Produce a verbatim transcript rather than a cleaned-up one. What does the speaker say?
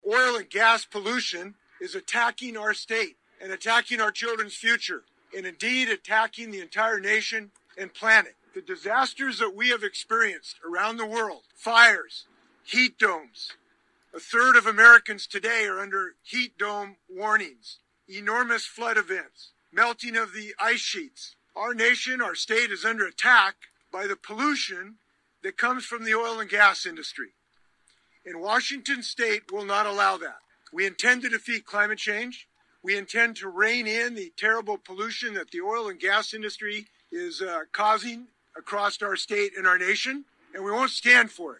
oil and gas pollution is attacking our state and attacking our children's future, and indeed attacking the entire nation and planet. The disasters that we have experienced around the world, fires, heat domes. A third of Americans today are under heat dome warnings, enormous flood events, melting of the ice sheets. Our nation, our state is under attack by the pollution that comes from the oil and gas industry. And Washington State will not allow that. We intend to defeat climate change. We intend to rein in the terrible pollution that the oil and gas industry is uh, causing across our state and our nation, and we won't stand for it.